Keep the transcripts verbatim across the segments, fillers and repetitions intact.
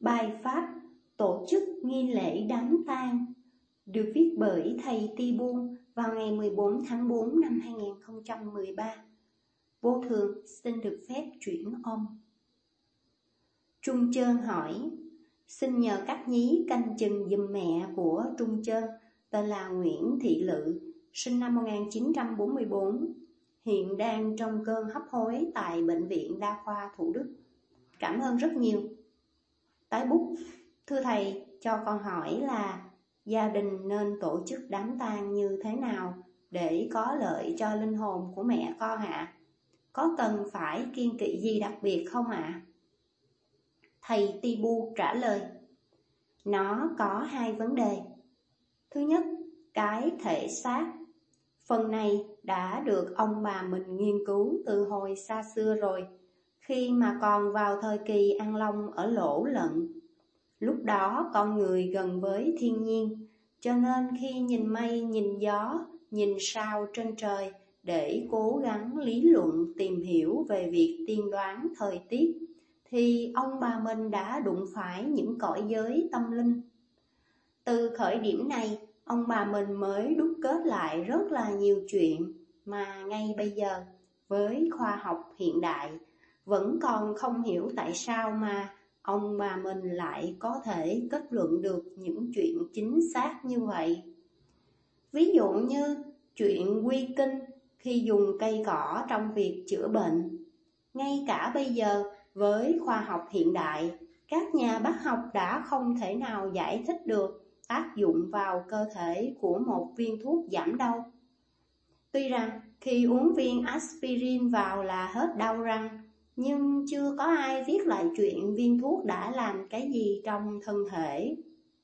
Bài pháp tổ chức nghi lễ đám tang được viết bởi thầy Tibu vào ngày mười bốn tháng tư năm hai nghìn không trăm mười ba. Vô thường xin được phép chuyển ông. Trung Chơn hỏi: xin nhờ các nhí canh chừng giùm mẹ của Trung Chơn, tên là Nguyễn Thị Lự, sinh năm một nghìn chín trăm bốn mươi bốn, hiện đang trong cơn hấp hối tại Bệnh viện Đa khoa Thủ Đức. Cảm ơn rất nhiều. Tái bút: thưa thầy, cho con hỏi là gia đình nên tổ chức đám tang như thế nào để có lợi cho linh hồn của mẹ con ạ? Có cần phải kiêng kỵ gì đặc biệt không ạ? Thầy Tibu trả lời: nó có hai vấn đề. Thứ nhất, cái thể xác. Phần này đã được ông bà mình nghiên cứu từ hồi xa xưa rồi, khi mà còn vào thời kỳ An Long ở Lỗ Lận. Lúc đó con người gần với thiên nhiên, cho nên khi nhìn mây, nhìn gió, nhìn sao trên trời để cố gắng lý luận tìm hiểu về việc tiên đoán thời tiết, thì ông bà mình đã đụng phải những cõi giới tâm linh. Từ khởi điểm này, ông bà mình mới đúc kết lại rất là nhiều chuyện mà ngay bây giờ với khoa học hiện đại vẫn còn không hiểu tại sao mà ông bà mình lại có thể kết luận được những chuyện chính xác như vậy. Ví dụ như chuyện quy kinh khi dùng cây cỏ trong việc chữa bệnh. Ngay cả bây giờ với khoa học hiện đại, các nhà bác học đã không thể nào giải thích được tác dụng vào cơ thể của một viên thuốc giảm đau. Tuy rằng khi uống viên aspirin vào là hết đau răng, nhưng chưa có ai viết lại chuyện viên thuốc đã làm cái gì trong thân thể.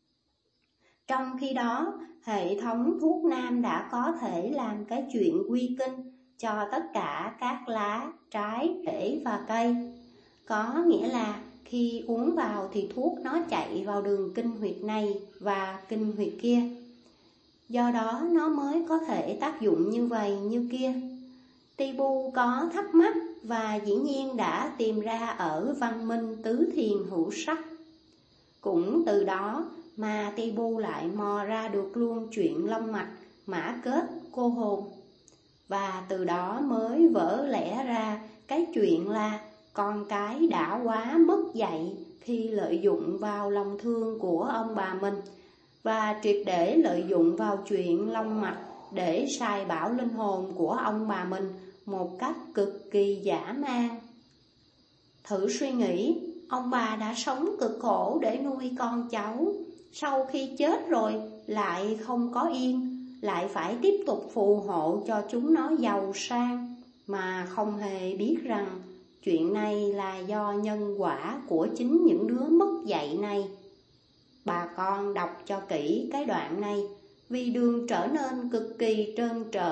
Trong khi đó, hệ thống thuốc nam đã có thể làm cái chuyện quy kinh cho tất cả các lá, trái, rễ và cây. Có nghĩa là khi uống vào thì thuốc nó chạy vào đường kinh huyệt này và kinh huyệt kia. Do đó nó mới có thể tác dụng như vậy như kia. Tibu có thắc mắc và dĩ nhiên đã tìm ra ở văn minh tứ thiền hữu sắc. Cũng từ đó mà Tibu lại mò ra được luôn chuyện long mạch, mã kết, cô hồn. Và từ đó mới vỡ lẽ ra cái chuyện là con cái đã quá mất dạy khi lợi dụng vào lòng thương của ông bà mình, và triệt để lợi dụng vào chuyện long mạch để sai bảo linh hồn của ông bà mình một cách cực kỳ dã man. Thử suy nghĩ, ông bà đã sống cực khổ để nuôi con cháu, sau khi chết rồi lại không có yên, lại phải tiếp tục phù hộ cho chúng nó giàu sang, mà không hề biết rằng chuyện này là do nhân quả của chính những đứa mất dạy này. Bà con đọc cho kỹ cái đoạn này, vì đường trở nên cực kỳ trơn trượt.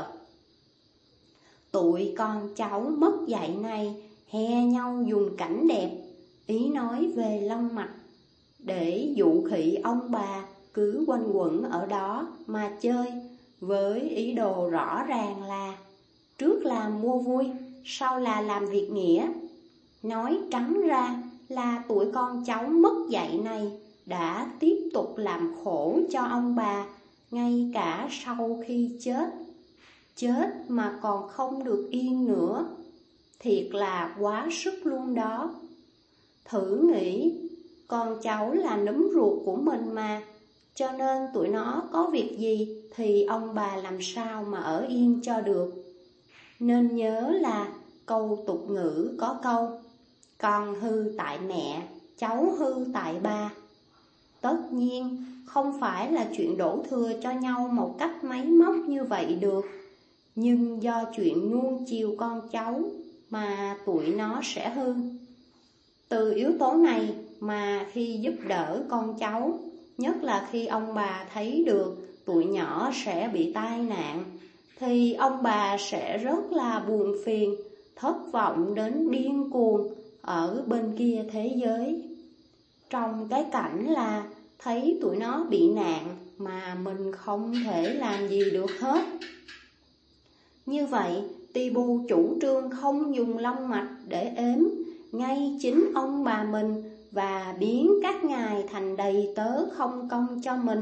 Tụi con cháu mất dạy này he nhau dùng cảnh đẹp, ý nói về long mạch, để dụ khị ông bà cứ quanh quẩn ở đó mà chơi, với ý đồ rõ ràng là trước là mua vui, sau là làm việc nghĩa. Nói trắng ra là tụi con cháu mất dạy này đã tiếp tục làm khổ cho ông bà ngay cả sau khi chết. Chết mà còn không được yên nữa, thiệt là quá sức luôn đó. Thử nghĩ, con cháu là núm ruột của mình mà, cho nên tụi nó có việc gì thì ông bà làm sao mà ở yên cho được. Nên nhớ là câu tục ngữ có câu: con hư tại mẹ, cháu hư tại ba. Tất nhiên không phải là chuyện đổ thừa cho nhau một cách máy móc như vậy được, nhưng do chuyện nuông chiều con cháu mà tụi nó sẽ hư. Từ yếu tố này mà khi giúp đỡ con cháu, nhất là khi ông bà thấy được tụi nhỏ sẽ bị tai nạn, thì ông bà sẽ rất là buồn phiền, thất vọng đến điên cuồng ở bên kia thế giới. Trong cái cảnh là thấy tụi nó bị nạn mà mình không thể làm gì được hết. Như vậy, Tibu chủ trương không dùng long mạch để ếm ngay chính ông bà mình và biến các ngài thành đầy tớ không công cho mình.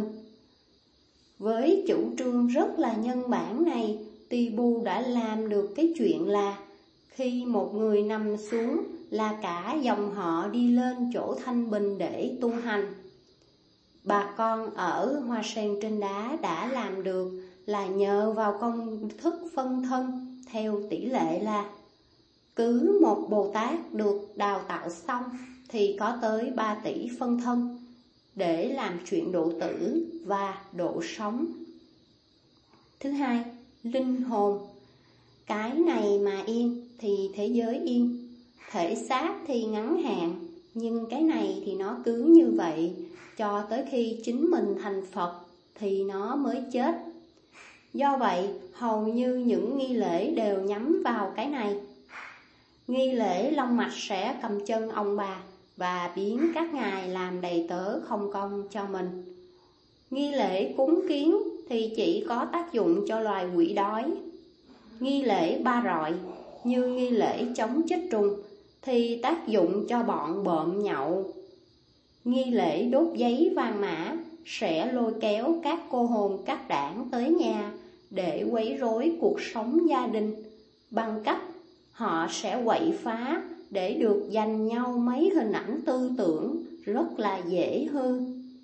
Với chủ trương rất là nhân bản này, Tibu đã làm được cái chuyện là khi một người nằm xuống là cả dòng họ đi lên chỗ thanh bình để tu hành. Bà con ở Hoa Sen trên đá đã làm được là nhờ vào công thức phân thân theo tỷ lệ là cứ một Bồ Tát được đào tạo xong thì có tới ba tỷ phân thân để làm chuyện độ tử và độ sống. Thứ hai, linh hồn. Cái này mà yên thì thế giới yên. Thể xác thì ngắn hạn, nhưng cái này thì nó cứ như vậy cho tới khi chính mình thành Phật thì nó mới chết. Do vậy, hầu như những nghi lễ đều nhắm vào cái này. Nghi lễ long mạch sẽ cầm chân ông bà và biến các ngài làm đầy tớ không công cho mình. Nghi lễ cúng kiến thì chỉ có tác dụng cho loài quỷ đói. Nghi lễ ba rọi như nghi lễ chống chết trùng thì tác dụng cho bọn bợm nhậu. Nghi lễ đốt giấy vàng mã sẽ lôi kéo các cô hồn các đảng tới nhà để quấy rối cuộc sống gia đình bằng cách họ sẽ quậy phá để được dành nhau mấy hình ảnh tư tưởng rất là dễ hư.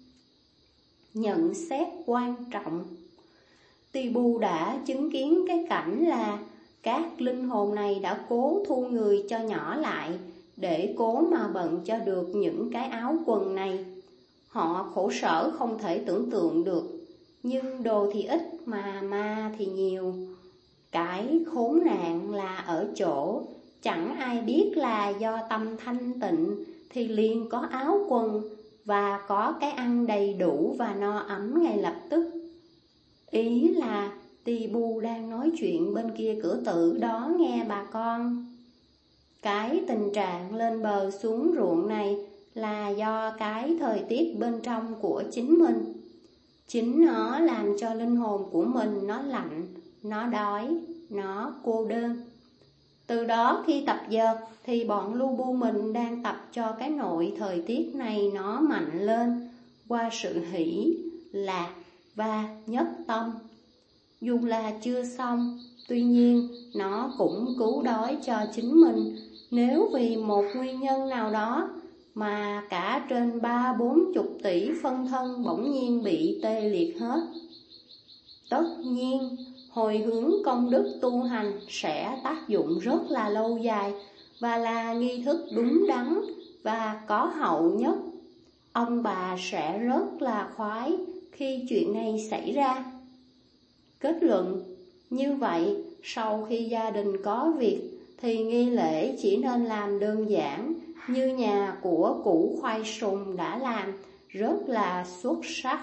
Nhận xét quan trọng. Tibu đã chứng kiến cái cảnh là các linh hồn này đã cố thu người cho nhỏ lại để cố mà bận cho được những cái áo quần này. Họ khổ sở không thể tưởng tượng được, nhưng đồ thì ít mà ma thì nhiều. Cái khốn nạn là ở chỗ chẳng ai biết là do tâm thanh tịnh thì liền có áo quần và có cái ăn đầy đủ và no ấm ngay lập tức. Ý là Tibu đang nói chuyện bên kia cửa tự đó nghe bà con. Cái tình trạng lên bờ xuống ruộng này là do cái thời tiết bên trong của chính mình. Chính nó làm cho linh hồn của mình nó lạnh, nó đói, nó cô đơn. Từ đó khi tập dượt thì bọn lu bu mình đang tập cho cái nội thời tiết này nó mạnh lên qua sự hỷ, lạc và nhất tâm. Dù là chưa xong, tuy nhiên nó cũng cứu đói cho chính mình nếu vì một nguyên nhân nào đó mà cả trên ba bốn chục tỷ phân thân bỗng nhiên bị tê liệt hết. Tất nhiên, hồi hướng công đức tu hành sẽ tác dụng rất là lâu dài và là nghi thức đúng đắn và có hậu nhất. Ông bà sẽ rất là khoái khi chuyện này xảy ra. Kết luận, như vậy, sau khi gia đình có việc thì nghi lễ chỉ nên làm đơn giản như nhà của cụ Khoai Sùng đã làm, rất là xuất sắc.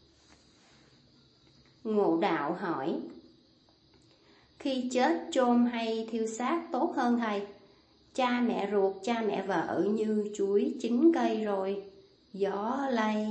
Ngộ Đạo hỏi: khi chết chôn hay thiêu xác tốt hơn thầy? Cha mẹ ruột, cha mẹ vợ như chuối chín cây rồi, gió lay.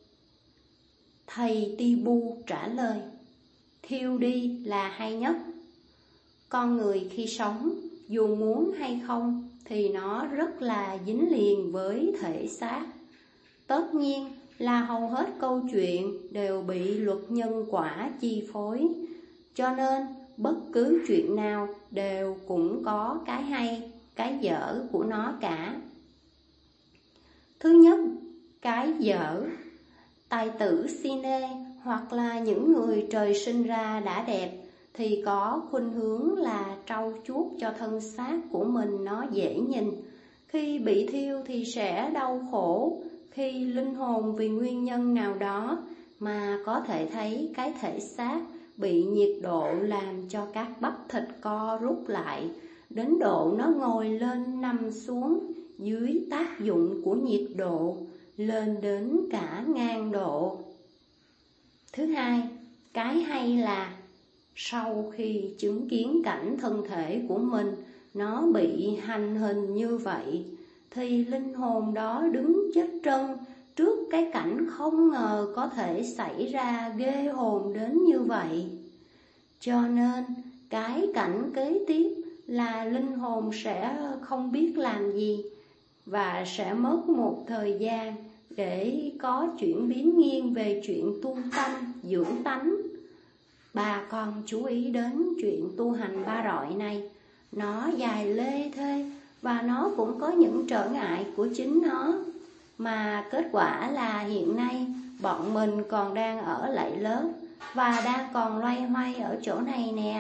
Thầy Tibu trả lời: thiêu đi là hay nhất. Con người khi sống, dù muốn hay không thì nó rất là dính liền với thể xác. Tất nhiên là hầu hết câu chuyện đều bị luật nhân quả chi phối, cho nên bất cứ chuyện nào đều cũng có cái hay, cái dở của nó cả. Thứ nhất, cái dở. Tài tử Cine hoặc là những người trời sinh ra đã đẹp thì có khuynh hướng là trau chuốt cho thân xác của mình nó dễ nhìn. Khi bị thiêu thì sẽ đau khổ, khi linh hồn vì nguyên nhân nào đó mà có thể thấy cái thể xác bị nhiệt độ làm cho các bắp thịt co rút lại, đến độ nó ngồi lên nằm xuống dưới tác dụng của nhiệt độ, lên đến cả ngàn độ. Thứ hai, cái hay là sau khi chứng kiến cảnh thân thể của mình nó bị hành hình như vậy, thì linh hồn đó đứng chết trân trước cái cảnh không ngờ có thể xảy ra ghê hồn đến như vậy. Cho nên cái cảnh kế tiếp là linh hồn sẽ không biết làm gì, và sẽ mất một thời gian để có chuyển biến nghiêng về chuyện tu tâm, dưỡng tánh. Bà con chú ý đến chuyện tu hành ba rọi này. Nó dài lê thê và nó cũng có những trở ngại của chính nó. Mà kết quả là hiện nay bọn mình còn đang ở lại lớp và đang còn loay hoay ở chỗ này nè.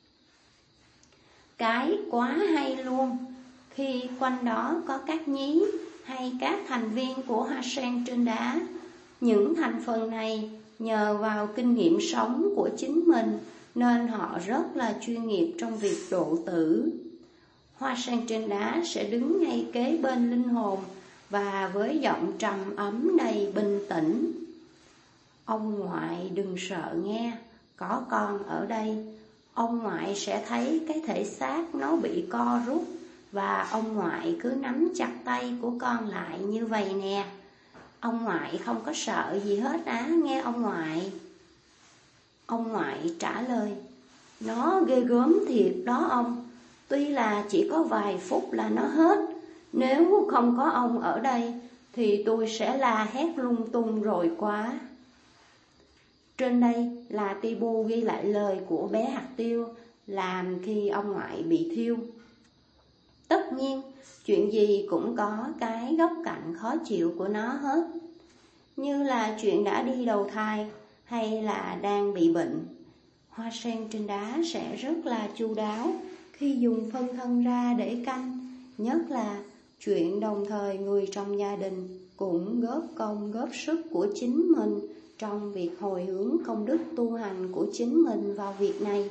Cái quá hay luôn, khi quanh đó có các nhí hay các thành viên của hoa sen trên đá. Những thành phần này nhờ vào kinh nghiệm sống của chính mình nên họ rất là chuyên nghiệp trong việc độ tử. Hoa sen trên đá sẽ đứng ngay kế bên linh hồn và với giọng trầm ấm đầy bình tĩnh: ông ngoại đừng sợ nghe, có con ở đây. Ông ngoại sẽ thấy cái thể xác nó bị co rút, và ông ngoại cứ nắm chặt tay của con lại như vậy nè. Ông ngoại không có sợ gì hết á, nghe ông ngoại. Ông ngoại trả lời: nó ghê gớm thiệt đó ông. Tuy là chỉ có vài phút là nó hết. Nếu không có ông ở đây thì tôi sẽ la hét lung tung rồi quá. Trên đây là Tibu ghi lại lời của bé hạt tiêu làm khi ông ngoại bị thiêu. Tất nhiên, chuyện gì cũng có cái góc cạnh khó chịu của nó hết. Như là chuyện đã đi đầu thai hay là đang bị bệnh. Hoa sen trên đá sẽ rất là chu đáo khi dùng phân thân ra để canh. Nhất là chuyện đồng thời người trong gia đình cũng góp công góp sức của chính mình trong việc hồi hướng công đức tu hành của chính mình vào việc này.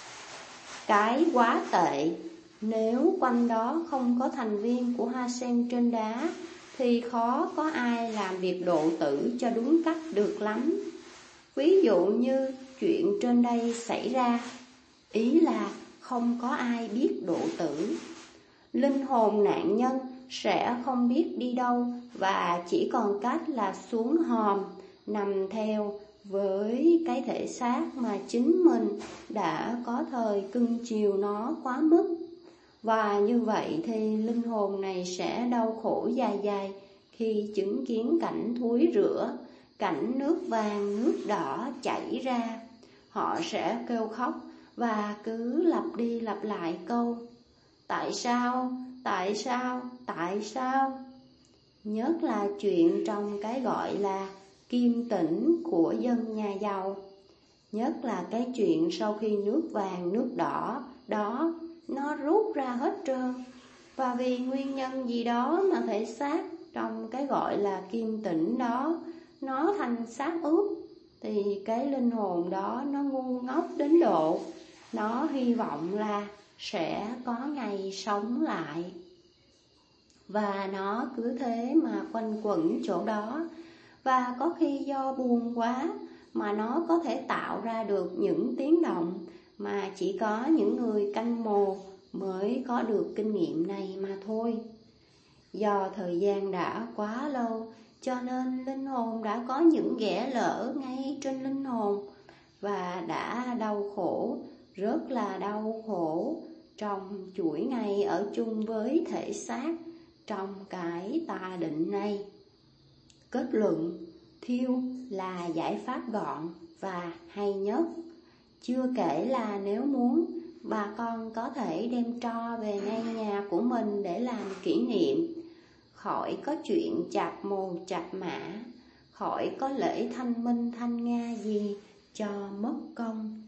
Cái quá tệ, nếu quanh đó không có thành viên của hoa sen trên đá thì khó có ai làm việc độ tử cho đúng cách được lắm. Ví dụ như chuyện trên đây xảy ra, ý là không có ai biết độ tử. Linh hồn nạn nhân sẽ không biết đi đâu và chỉ còn cách là xuống hòm, nằm theo với cái thể xác mà chính mình đã có thời cưng chiều nó quá mức. Và như vậy thì linh hồn này sẽ đau khổ dài dài khi chứng kiến cảnh thối rữa, cảnh nước vàng, nước đỏ chảy ra. Họ sẽ kêu khóc và cứ lặp đi lặp lại câu: tại sao, tại sao, tại sao? Nhất là chuyện trong cái gọi là kim tỉnh của dân nhà giàu. Nhất là cái chuyện sau khi nước vàng, nước đỏ đó nó rút ra hết trơn. Và vì nguyên nhân gì đó mà thể xác trong cái gọi là kim tỉnh đó nó thành xác ướp, thì cái linh hồn đó nó ngu ngốc đến độ nó hy vọng là sẽ có ngày sống lại. Và nó cứ thế mà quanh quẩn chỗ đó. Và có khi do buồn quá mà nó có thể tạo ra được những tiếng động mà chỉ có những người canh mồ mới có được kinh nghiệm này mà thôi. Do thời gian đã quá lâu cho nên linh hồn đã có những ghẻ lỡ ngay trên linh hồn và đã đau khổ, rất là đau khổ trong chuỗi ngày ở chung với thể xác trong cái tà định này. Kết luận, thiêu là giải pháp gọn và hay nhất. Chưa kể là nếu muốn, bà con có thể đem tro về ngay nhà của mình để làm kỷ niệm, khỏi có chuyện chạp mồ chạp mã, khỏi có lễ thanh minh thanh nga gì cho mất công.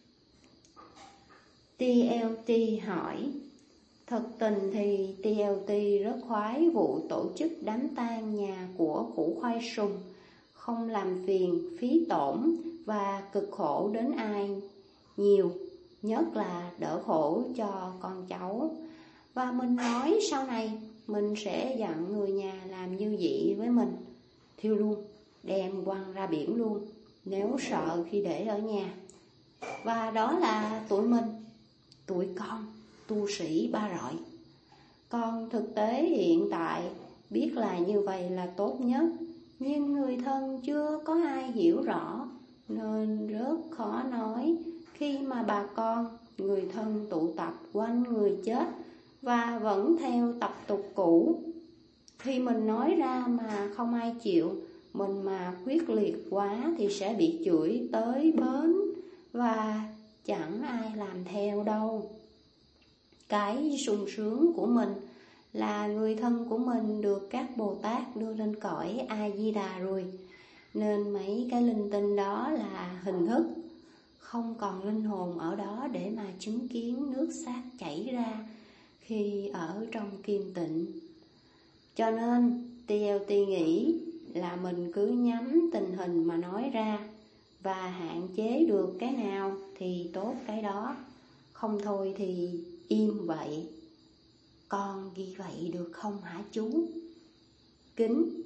tê lờ tê hỏi: thật tình thì tê lờ tê rất khoái vụ tổ chức đám tang nhà của củ khoai sùng, không làm phiền, phí tổn và cực khổ đến ai nhiều, nhất là đỡ khổ cho con cháu. Và mình nói sau này mình sẽ dặn người nhà làm như vậy với mình, thiêu luôn, đem quăng ra biển luôn, nếu sợ khi để ở nhà. Và đó là tụi mình, tụi con tu sĩ ba rọi. Còn thực tế hiện tại biết là như vậy là tốt nhất, nhưng người thân chưa có ai hiểu rõ nên rất khó nói khi mà bà con, người thân tụ tập quanh người chết và vẫn theo tập tục cũ. Khi mình nói ra mà không ai chịu, mình mà quyết liệt quá thì sẽ bị chửi tới bến và chẳng ai làm theo đâu. Cái sung sướng của mình là người thân của mình được các Bồ Tát đưa lên cõi A-di-đà rồi, nên mấy cái linh tinh đó là hình thức, không còn linh hồn ở đó để mà chứng kiến nước xác chảy ra khi ở trong kim tịnh. Cho nên tê lờ tê nghĩ là mình cứ nhắm tình hình mà nói ra, và hạn chế được cái nào thì tốt cái đó, không thôi thì im vậy. Con ghi vậy được không hả chú? Kính.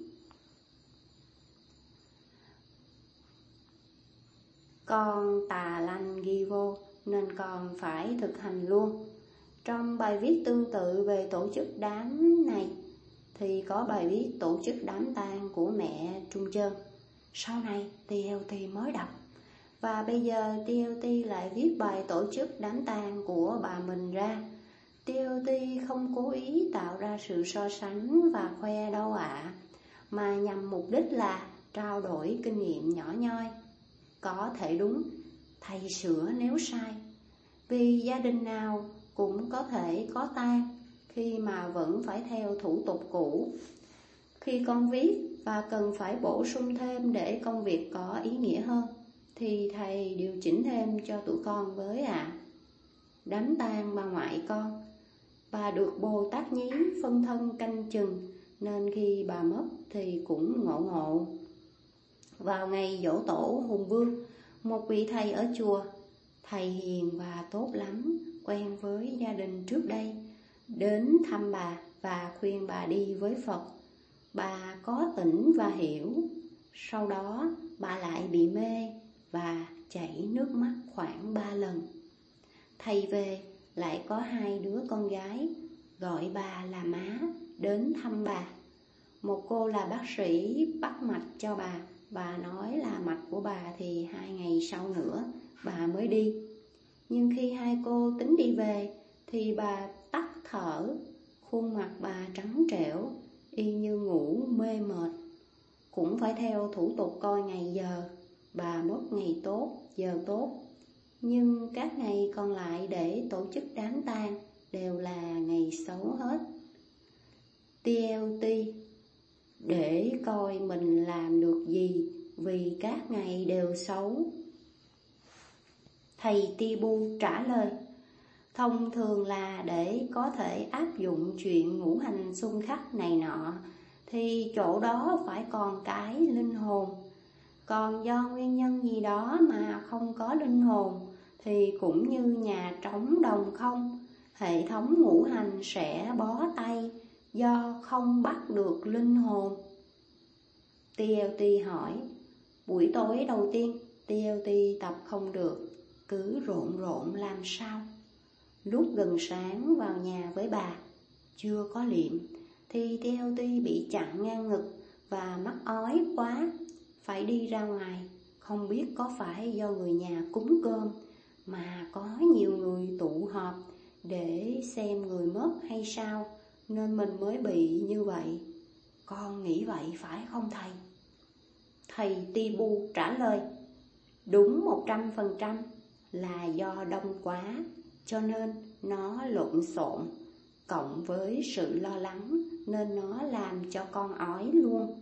Con tà lanh ghi vô nên con phải thực hành luôn. Trong bài viết tương tự về tổ chức đám này thì có bài viết tổ chức đám tang của mẹ Trung Chơn. Sau này tê lờ tê mới đọc, và bây giờ tê lờ tê lại viết bài tổ chức đám tang của bà mình ra. tê lờ tê không cố ý tạo ra sự so sánh và khoe đâu ạ, à, mà nhằm mục đích là trao đổi kinh nghiệm nhỏ nhoi. Có thể đúng, thầy sửa nếu sai, vì gia đình nào cũng có thể có tang khi mà vẫn phải theo thủ tục cũ. Khi con viết và cần phải bổ sung thêm để công việc có ý nghĩa hơn, thì thầy điều chỉnh thêm cho tụi con với ạ. À. Đám tang bà ngoại con, bà được Bồ Tát Nhí phân thân canh chừng, nên khi bà mất thì cũng ngộ ngộ. Vào ngày giỗ tổ Hùng Vương, một vị thầy ở chùa, thầy hiền và tốt lắm, quen với gia đình trước đây, đến thăm bà và khuyên bà đi với Phật. Bà có tỉnh và hiểu. Sau đó bà lại bị mê và chảy nước mắt khoảng ba lần. Thầy về lại có hai đứa con gái, gọi bà là má, đến thăm bà. Một cô là bác sĩ bắt mạch cho bà. Bà nói là mạch của bà thì hai ngày sau nữa bà mới đi. Nhưng khi hai cô tính đi về thì bà tắt thở, khuôn mặt bà trắng trẻo, y như ngủ mê mệt. Cũng phải theo thủ tục coi ngày giờ, bà mất ngày tốt, giờ tốt. Nhưng các ngày còn lại để tổ chức đám tang đều là ngày xấu hết. tê lờ tê, để coi mình làm được gì vì các ngày đều xấu. Thầy Tibu trả lời, thông thường là để có thể áp dụng chuyện ngũ hành xung khắc này nọ, thì chỗ đó phải còn cái linh hồn. Còn do nguyên nhân gì đó mà không có linh hồn, thì cũng như nhà trống đồng không, hệ thống ngũ hành sẽ bó tay do không bắt được linh hồn. tê lờ tê hỏi, buổi tối đầu tiên tê lờ tê tập không được, cứ rộn rộn làm sao? Lúc gần sáng vào nhà với bà, chưa có liệm, thì tê lờ tê bị chặn ngang ngực và mắc ói quá, phải đi ra ngoài. Không biết có phải do người nhà cúng cơm mà có nhiều người tụ họp để xem người mất hay sao, nên mình mới bị như vậy. Con nghĩ vậy phải không thầy? Thầy Tibu trả lời, đúng một trăm phần trăm là do đông quá, cho nên nó lộn xộn, cộng với sự lo lắng nên nó làm cho con ói luôn.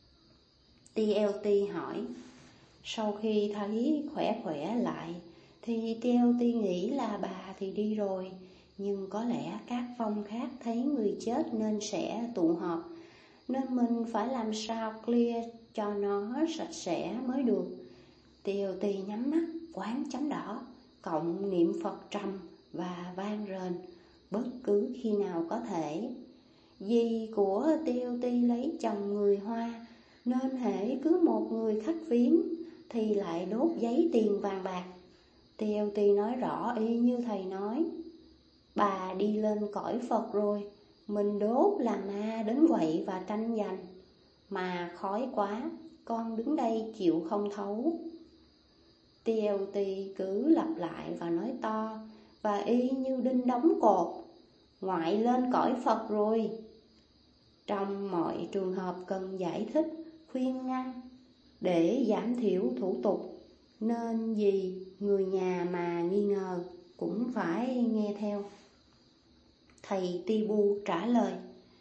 tê lờ tê hỏi, sau khi thấy khỏe khỏe lại thì tê lờ tê nghĩ là bà thì đi rồi, nhưng có lẽ các phong khác thấy người chết nên sẽ tụ họp, nên mình phải làm sao clear cho nó sạch sẽ mới được. tê lờ tê nhắm mắt quán chấm đỏ, cộng niệm Phật trầm và vang rền bất cứ khi nào có thể. Dì của tê lờ tê lấy chồng người Hoa, nên hễ cứ một người khách viếng thì lại đốt giấy tiền vàng bạc. tê lờ tê nói rõ y như thầy nói, bà đi lên cõi Phật rồi, mình đốt là ma đến quậy và tranh giành, mà khói quá, con đứng đây chịu không thấu. tê lờ tê cứ lặp lại và nói to, và y như đinh đóng cột, ngoại lên cõi Phật rồi. Trong mọi trường hợp cần giải thích, khuyên ngăn để giảm thiểu thủ tục, nên gì người nhà mà nghi ngờ cũng phải nghe theo. Thầy Tibu trả lời,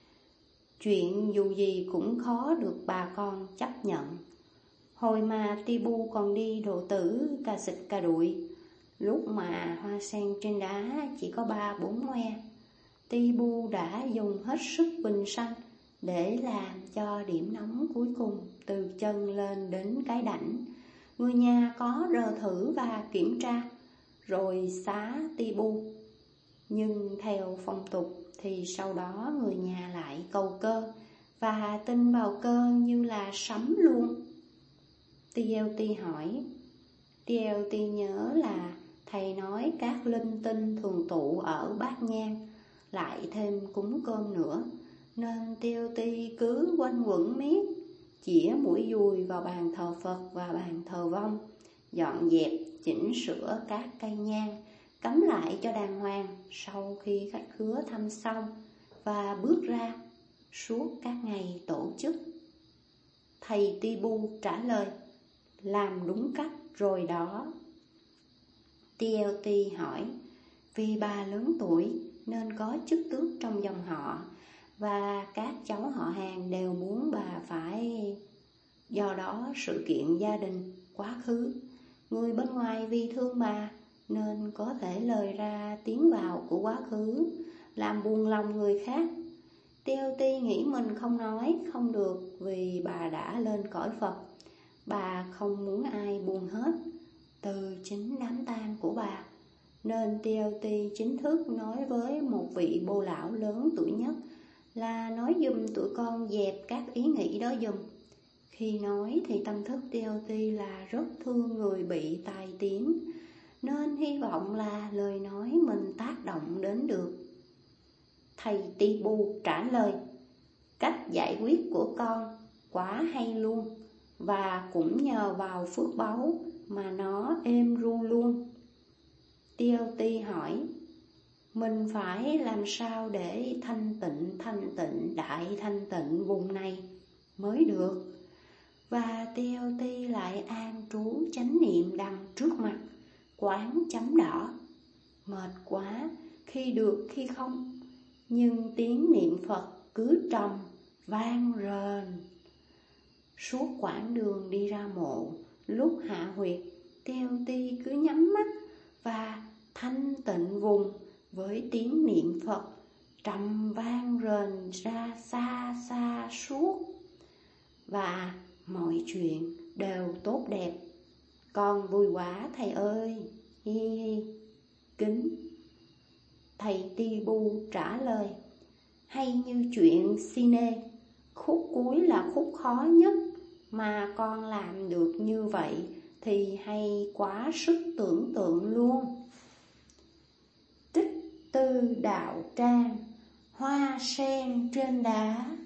chuyện dù gì cũng khó được bà con chấp nhận. Hồi mà Tibu còn đi độ tử cà xịt cà đụi, lúc mà hoa sen trên đá chỉ có ba bốn ngoe, Tibu đã dùng hết sức bình xanh để làm cho điểm nóng cuối cùng từ chân lên đến cái đảnh. Người nhà có rờ thử và kiểm tra, rồi xá Tibu. Nhưng theo phong tục thì sau đó người nhà lại cầu cơ và tin vào cơ như là sấm luôn. tê lờ tê hỏi, tê lờ tê nhớ là thầy nói các linh tinh thường tụ ở bát nhang, lại thêm cúng cơm nữa, nên tê lờ tê cứ quanh quẩn miết, chĩa mũi dùi vào bàn thờ Phật và bàn thờ vong, dọn dẹp, chỉnh sửa các cây nhang, cắm lại cho đàng hoàng sau khi khách khứa thăm xong và bước ra suốt các ngày tổ chức. Thầy Tibu trả lời, làm đúng cách rồi đó. tê lờ tê hỏi, vì bà lớn tuổi nên có chức tước trong dòng họ và các cháu họ hàng đều muốn bà phải, do đó sự kiện gia đình quá khứ, người bên ngoài vì thương bà nên có thể lời ra tiếng vào của quá khứ, làm buồn lòng người khác. tê lờ tê nghĩ mình không nói không được vì bà đã lên cõi Phật. Bà không muốn ai buồn hết, từ chính đám tang của bà, nên tê lờ tê chính thức nói với một vị bô lão lớn tuổi nhất là nói giùm tụi con dẹp các ý nghĩ đó giùm. Khi nói thì tâm thức tê lờ tê là rất thương người bị tai tiếng, nên hy vọng là lời nói mình tác động đến được. Thầy Tibu trả lời, cách giải quyết của con quá hay luôn, và cũng nhờ vào phước báu mà nó êm ru luôn. tê lờ tê hỏi, mình phải làm sao để thanh tịnh thanh tịnh đại thanh tịnh vùng này mới được? Và tê lờ tê lại an trú chánh niệm đằng trước mặt, quán chấm đỏ. Mệt quá, khi được khi không, nhưng tiếng niệm Phật cứ trầm vang rền. Suốt quãng đường đi ra mộ, lúc hạ huyệt, tê lờ tê cứ nhắm mắt và thanh tịnh vùng với tiếng niệm Phật trầm vang rền ra xa xa suốt. Và mọi chuyện đều tốt đẹp. Con vui quá thầy ơi, hi hi, kính. Thầy Tibu trả lời, hay như chuyện cine, khúc cuối là khúc khó nhất, mà con làm được như vậy thì hay quá sức tưởng tượng luôn. Tích Tư Đạo Trang, hoa sen trên đá.